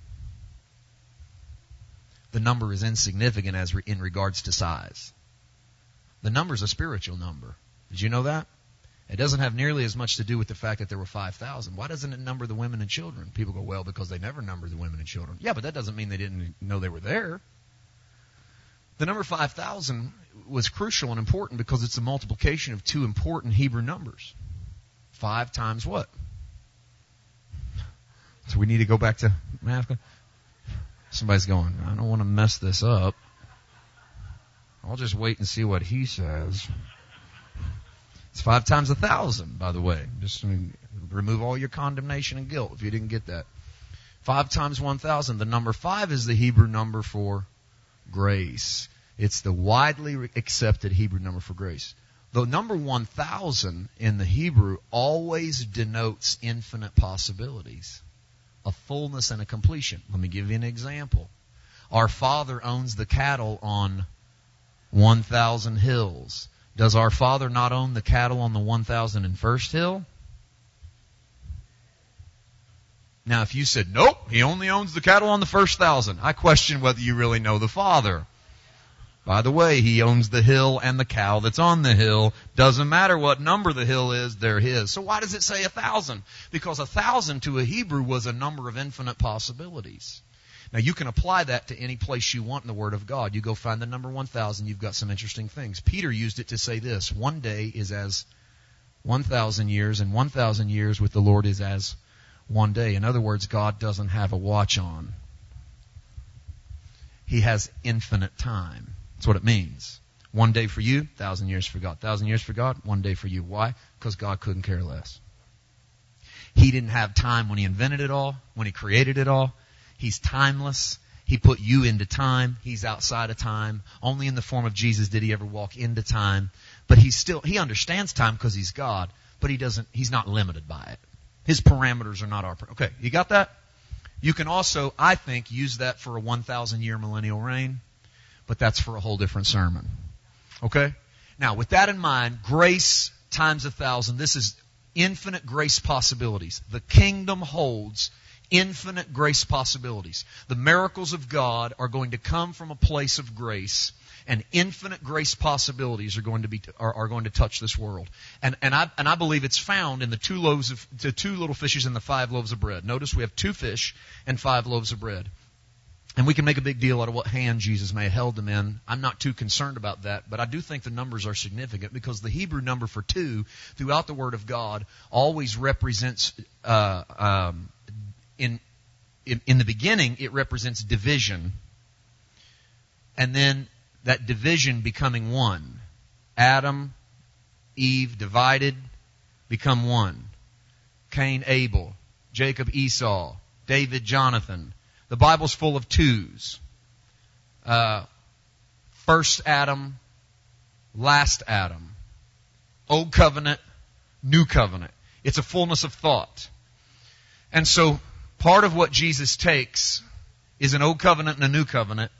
The number is insignificant as re- in regards to size. The number is a spiritual number. Did you know that? It doesn't have nearly as much to do with the fact that there were five thousand. Why doesn't it number the women and children? People go, well, because they never numbered the women and children. Yeah, but that doesn't mean they didn't know they were there. The number five thousand was crucial and important because it's a multiplication of two important Hebrew numbers. Five times what? So we need to go back to math. Somebody's going, I don't want to mess this up. I'll just wait and see what he says. It's five times a thousand, by the way. Just remove all your condemnation and guilt if you didn't get that. Five times one thousand. The number five is the Hebrew number for grace. It's the widely accepted Hebrew number for grace. The number one thousand in the Hebrew always denotes infinite possibilities, a fullness and a completion. Let me give you an example. Our Father owns the cattle on one thousand hills. Does our Father not own the cattle on the one thousand and first hill? Now, if you said, nope, He only owns the cattle on the first thousand, I question whether you really know the Father. By the way, He owns the hill and the cow that's on the hill. Doesn't matter what number the hill is, they're His. So why does it say a thousand? Because a thousand to a Hebrew was a number of infinite possibilities. Now, you can apply that to any place you want in the Word of God. You go find the number one thousand, you've got some interesting things. Peter used it to say this: one day is as one thousand years, and one thousand years with the Lord is as one day. In other words, God doesn't have a watch on. He has infinite time. That's what it means. One day for you, thousand years for God. Thousand years for God, one day for you. Why? Because God couldn't care less. He didn't have time when He invented it all, when He created it all. He's timeless. He put you into time. He's outside of time. Only in the form of Jesus did He ever walk into time. But He's still, He understands time because He's God, but He doesn't, He's not limited by it. His parameters are not our, okay, you got that? You can also, I think, use that for a one thousand year millennial reign, but that's for a whole different sermon. Okay? Now, with that in mind, grace times a thousand, this is infinite grace possibilities. The kingdom holds Infinite grace possibilities. The miracles of God are going to come from a place of grace, and infinite grace possibilities are going to be are, are going to touch this world. And and I and I believe it's found in the two loaves of the two little fishes and the five loaves of bread. Notice we have two fish and five loaves of bread. And we can make a big deal out of what hand Jesus may have held them in. I'm not too concerned about that, but I do think the numbers are significant because the Hebrew number for two throughout the Word of God always represents, uh, um, in, in in the beginning, it represents division, and then that division becoming one. Adam, Eve divided, become one. Cain, Abel, Jacob, Esau, David, Jonathan. The Bible's full of twos. Uh, first Adam, last Adam. Old covenant, new covenant. It's a fullness of thought. And so part of what Jesus takes is an old covenant and a new covenant,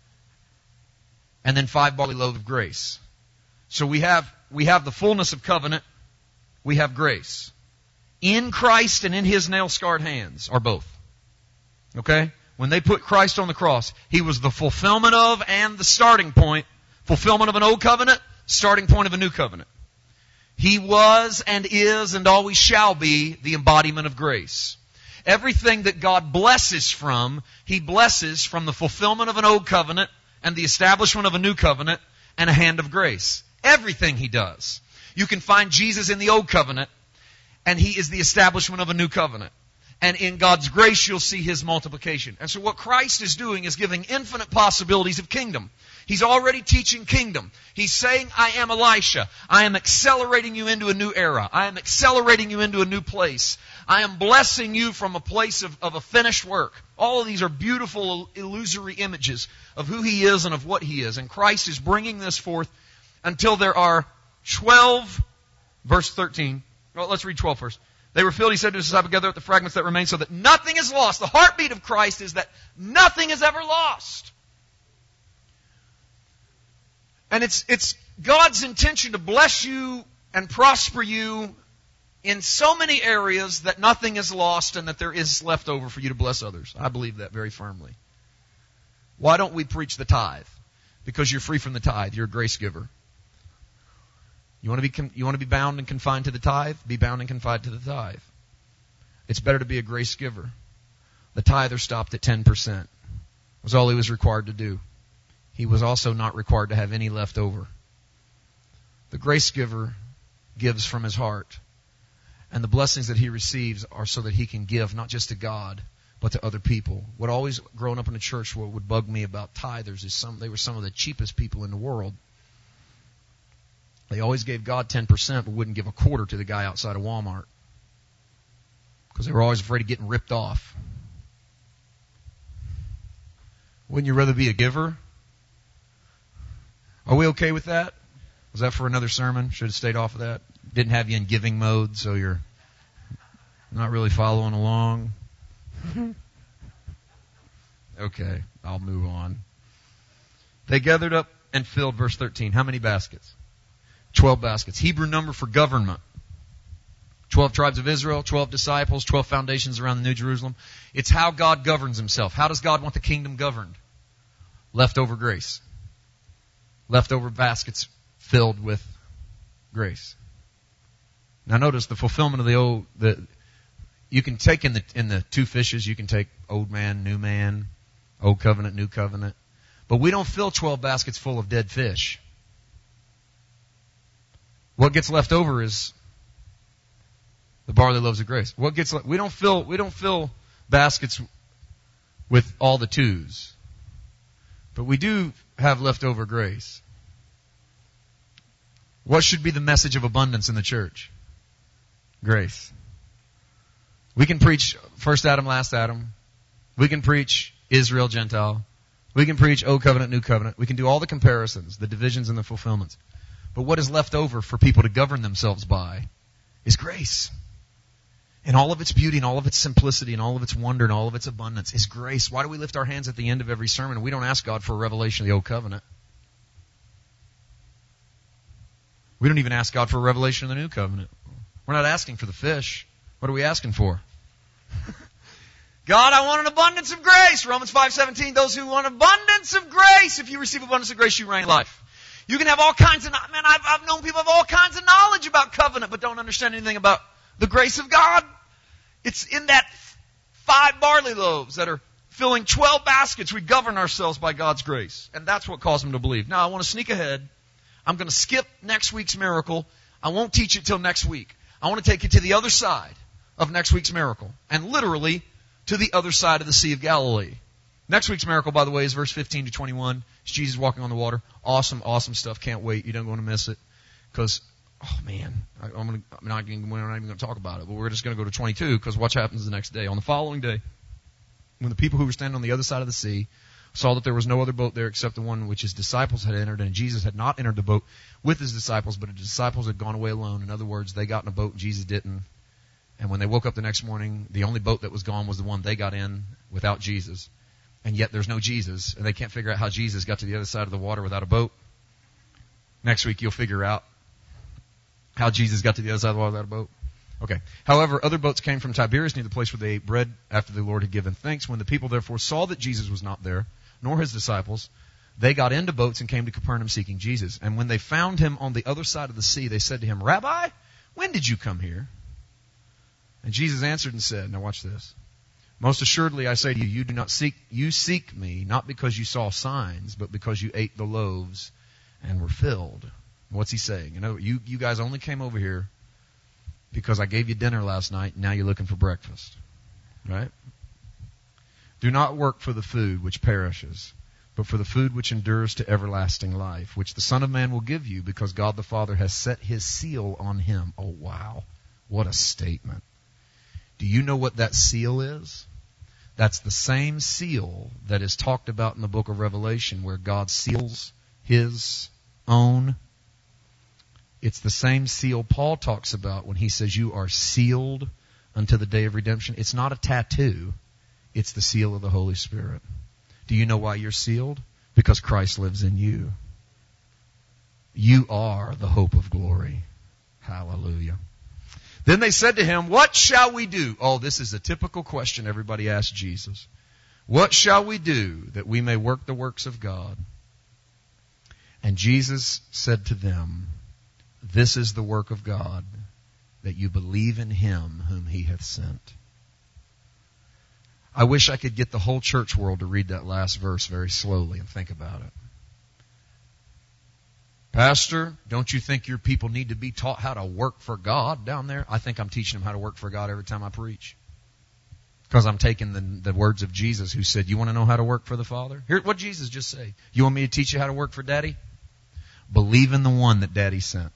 and then five barley loaves of grace. So we have we have the fullness of covenant, we have grace. In Christ and in His nail-scarred hands are both. Okay? When they put Christ on the cross, He was the fulfillment of and the starting point. Fulfillment of an old covenant, starting point of a new covenant. He was and is and always shall be the embodiment of grace. Everything that God blesses from, He blesses from the fulfillment of an old covenant and the establishment of a new covenant and a hand of grace. Everything He does. You can find Jesus in the old covenant, and He is the establishment of a new covenant. And in God's grace, you'll see His multiplication. And so what Christ is doing is giving infinite possibilities of kingdom. He's already teaching kingdom. He's saying, I am Elisha. I am accelerating you into a new era. I am accelerating you into a new place. I am blessing you from a place of, of a finished work. All of these are beautiful, illusory images of who He is and of what He is. And Christ is bringing this forth until there are twelve, verse thirteen. Well, let's read twelve first. They were filled, He said to His disciples, gather up the fragments that remain so that nothing is lost. The heartbeat of Christ is that nothing is ever lost. And it's, it's God's intention to bless you and prosper you in so many areas that nothing is lost and that there is left over for you to bless others. I believe that very firmly. Why don't we preach the tithe? Because you're free from the tithe. You're a grace giver. You want to be you want to be bound and confined to the tithe? Be bound and confined to the tithe. It's better to be a grace giver. The tither stopped at ten percent. It was all he was required to do. He was also not required to have any left over. The grace giver gives from his heart. And the blessings that he receives are so that he can give not just to God, but to other people. What always, growing up in the church, what would bug me about tithers is some they were some of the cheapest people in the world. They always gave God ten percent, but wouldn't give a quarter to the guy outside of Walmart. Because they were always afraid of getting ripped off. Wouldn't you rather be a giver? Are we okay with that? Was that for another sermon? Should have stayed off of that. Didn't have you in giving mode, so you're not really following along. Okay, I'll move on. They gathered up and filled, verse thirteen. How many baskets? Twelve baskets. Hebrew number for government. Twelve tribes of Israel, twelve disciples, twelve foundations around the New Jerusalem. It's how God governs Himself. How does God want the kingdom governed? Leftover grace. Leftover baskets filled with grace. Now notice the fulfillment of the old, the, you can take in the, in the two fishes, you can take old man, new man, old covenant, new covenant. But we don't fill twelve baskets full of dead fish. What gets left over is the barley loaves of grace. What gets we don't fill we don't fill baskets with all the twos, but we do have leftover grace. What should be the message of abundance in the church? Grace. We can preach first Adam, last Adam. We can preach Israel, Gentile. We can preach Old Covenant, New Covenant. We can do all the comparisons, the divisions and the fulfillments. But what is left over for people to govern themselves by is grace. And all of its beauty and all of its simplicity and all of its wonder and all of its abundance is grace. Why do we lift our hands at the end of every sermon and we don't ask God for a revelation of the Old Covenant? We don't even ask God for a revelation of the New Covenant. We're not asking for the fish. What are we asking for? God, I want an abundance of grace. Romans five seventeen, those who want abundance of grace. If you receive abundance of grace, you reign life. You can have all kinds of, man, I've, I've known people have all kinds of knowledge about covenant, but don't understand anything about the grace of God. It's in that five barley loaves that are filling twelve baskets. We govern ourselves by God's grace. And that's what caused them to believe. Now, I want to sneak ahead. I'm going to skip next week's miracle. I won't teach it till next week. I want to take you to the other side of next week's miracle. And literally, to the other side of the Sea of Galilee. Next week's miracle, by the way, is verse fifteen to twenty-one. It's Jesus walking on the water. Awesome, awesome stuff. Can't wait. You don't want to miss it. Because, oh man, I, I'm, gonna, I'm, not, I'm not even going to talk about it. But we're just going to go to twenty-two, because watch what happens the next day. On the following day, when the people who were standing on the other side of the sea saw that there was no other boat there except the one which his disciples had entered, and Jesus had not entered the boat with his disciples, but his disciples had gone away alone. In other words, they got in a boat and Jesus didn't. And when they woke up the next morning, the only boat that was gone was the one they got in without Jesus. And yet there's no Jesus, and they can't figure out how Jesus got to the other side of the water without a boat. Next week you'll figure out how Jesus got to the other side of the water without a boat. Okay. However, other boats came from Tiberias near the place where they ate bread after the Lord had given thanks. When the people therefore saw that Jesus was not there, nor his disciples, they got into boats and came to Capernaum seeking Jesus. And when they found him on the other side of the sea, they said to him, Rabbi, when did you come here? And Jesus answered and said, now watch this. Most assuredly I say to you, you do not seek, you seek me, not because you saw signs, but because you ate the loaves and were filled. What's he saying? You know, you, you guys only came over here because I gave you dinner last night, and now you're looking for breakfast. Right? Do not work for the food which perishes, but for the food which endures to everlasting life, which the Son of Man will give you, because God the Father has set his seal on him. Oh, wow. What a statement. Do you know what that seal is? That's the same seal that is talked about in the book of Revelation, where God seals his own. It's the same seal Paul talks about when he says you are sealed unto the day of redemption. It's not a tattoo. It's the seal of the Holy Spirit. Do you know why you're sealed? Because Christ lives in you. You are the hope of glory. Hallelujah. Then they said to him, what shall we do? Oh, this is a typical question everybody asks Jesus. What shall we do that we may work the works of God? And Jesus said to them, this is the work of God, that you believe in him whom he hath sent. I wish I could get the whole church world to read that last verse very slowly and think about it. Pastor, don't you think your people need to be taught how to work for God down there? I think I'm teaching them how to work for God every time I preach. Because I'm taking the, the words of Jesus, who said, you want to know how to work for the Father? Here, what did Jesus just say? You want me to teach you how to work for Daddy? Believe in the one that Daddy sent.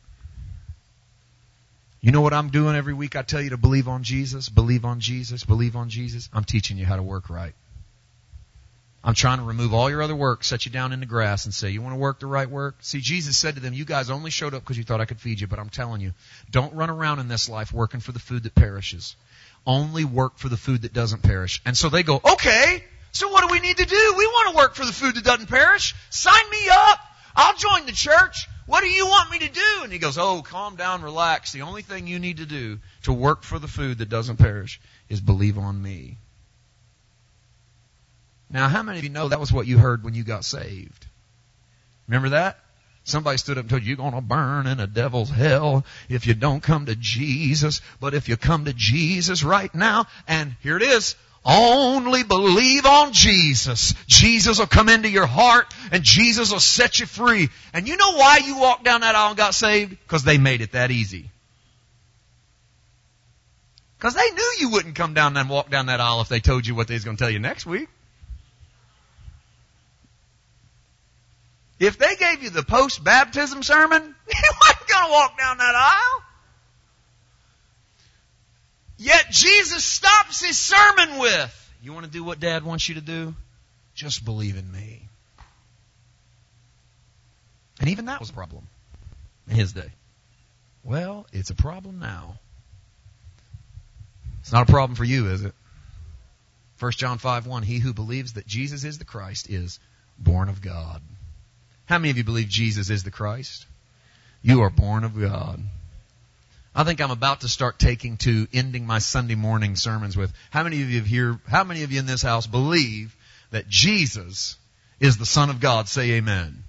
You know what I'm doing every week? I tell you to believe on Jesus, believe on Jesus, believe on Jesus. I'm teaching you how to work right. I'm trying to remove all your other work, set you down in the grass and say, you want to work the right work? See, Jesus said to them, you guys only showed up because you thought I could feed you, but I'm telling you, don't run around in this life working for the food that perishes. Only work for the food that doesn't perish. And so they go, okay, so what do we need to do? We want to work for the food that doesn't perish. Sign me up. I'll join the church. What do you want me to do? And he goes, oh, calm down, relax. The only thing you need to do to work for the food that doesn't perish is believe on me. Now, how many of you know that was what you heard when you got saved? Remember that? Somebody stood up and told you, you're going to burn in a devil's hell if you don't come to Jesus. But if you come to Jesus right now, and here it is, only believe on Jesus. Jesus will come into your heart, and Jesus will set you free. And you know why you walked down that aisle and got saved? Because they made it that easy. Because they knew you wouldn't come down and walk down that aisle if they told you what they was going to tell you next week. If they gave you the post-baptism sermon, you weren't going to walk down that aisle. Yet Jesus stops his sermon with, you want to do what Dad wants you to do? Just believe in me. And even that was a problem in his day. Well, it's a problem now. It's not a problem for you, is it? First John five one, he who believes that Jesus is the Christ is born of God. How many of you believe Jesus is the Christ? You are born of God. I think I'm about to start taking to ending my Sunday morning sermons with, how many of you here, how many of you in this house believe that Jesus is the Son of God? Say amen.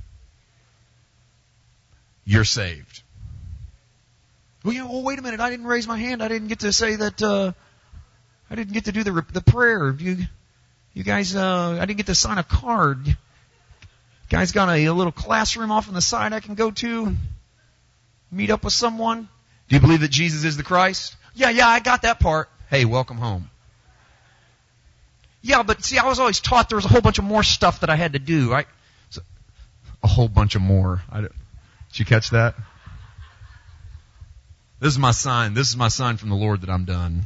You're saved. Well, you know, well, wait a minute. I didn't raise my hand. I didn't get to say that, uh, I didn't get to do the, the prayer. You, you guys, uh, I didn't get to sign a card. You guys got a, a little classroom off on the side I can go to, meet up with someone. Do you believe that Jesus is the Christ? Yeah, yeah, I got that part. Hey, welcome home. Yeah, but see, I was always taught there was a whole bunch of more stuff that I had to do. Right? So, a whole bunch of more. I, did you catch that? This is my sign. This is my sign from the Lord that I'm done.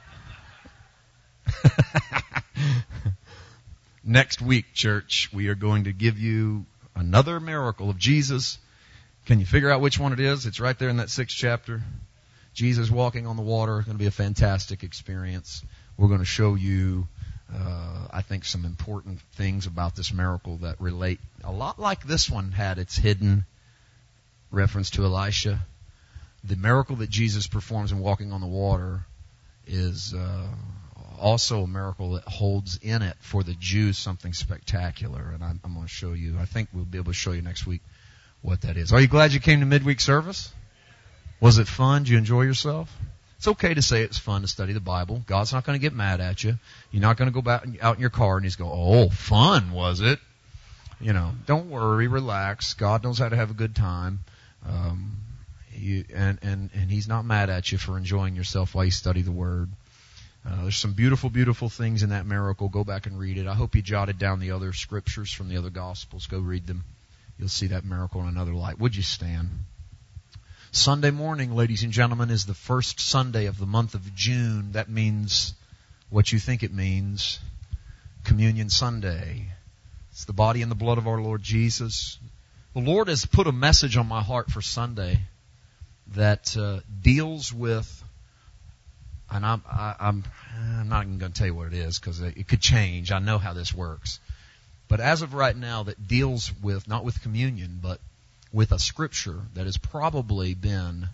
Next week, church, we are going to give you another miracle of Jesus. Can you figure out which one it is? It's right there in that sixth chapter. Jesus walking on the water. It's going to be a fantastic experience. We're going to show you, uh, I think, some important things about this miracle that relate a lot like this one had its hidden reference to Elisha. The miracle that Jesus performs in walking on the water is uh, also a miracle that holds in it for the Jews something spectacular. And I'm, I'm going to show you. I think we'll be able to show you next week what that is. Are you glad you came to midweek service? Was it fun? Did you enjoy yourself? It's okay to say it's fun to study the Bible. God's not going to get mad at you. You're not going to go back out in your car and he's go, oh, fun, was it? You know, don't worry, relax. God knows how to have a good time. Um, you, and, and, and he's not mad at you for enjoying yourself while you study the Word. Uh, there's some beautiful, beautiful things in that miracle. Go back and read it. I hope you jotted down the other scriptures from the other Gospels. Go read them. You'll see that miracle in another light. Would you stand? Sunday morning, ladies and gentlemen, is the first Sunday of the month of June. That means what you think it means. Communion Sunday. It's the body and the blood of our Lord Jesus. The Lord has put a message on my heart for Sunday that uh, deals with, and I'm, I, I'm, I'm not even going to tell you what it is because it could change. I know how this works. But as of right now, that deals with, not with communion, but with a scripture that has probably been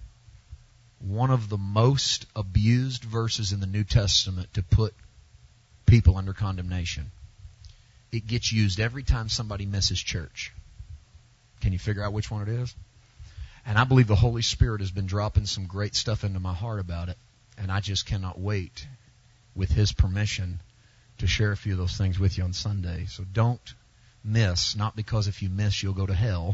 one of the most abused verses in the New Testament to put people under condemnation. It gets used every time somebody misses church. Can you figure out which one it is? And I believe the Holy Spirit has been dropping some great stuff into my heart about it. And I just cannot wait, with His permission, to share a few of those things with you on Sunday. So don't miss, not because if you miss you'll go to hell,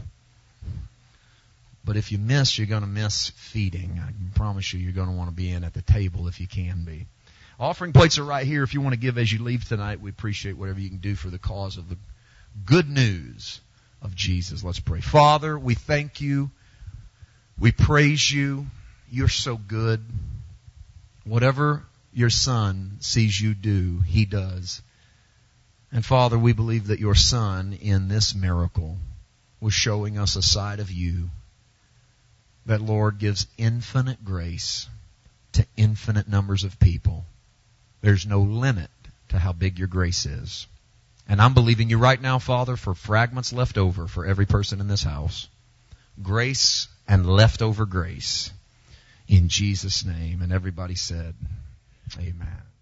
but if you miss, you're going to miss feeding. I can promise you you're going to want to be in at the table if you can be. Offering plates are right here. If you want to give as you leave tonight, we appreciate whatever you can do for the cause of the good news of Jesus. Let's pray. Father, we thank you. We praise you. You're so good. Whatever your Son sees you do, He does. And Father, we believe that your Son in this miracle was showing us a side of you that, Lord, gives infinite grace to infinite numbers of people. There's no limit to how big your grace is. And I'm believing you right now, Father, for fragments left over for every person in this house. Grace and leftover grace. In Jesus' name. And everybody said, amen.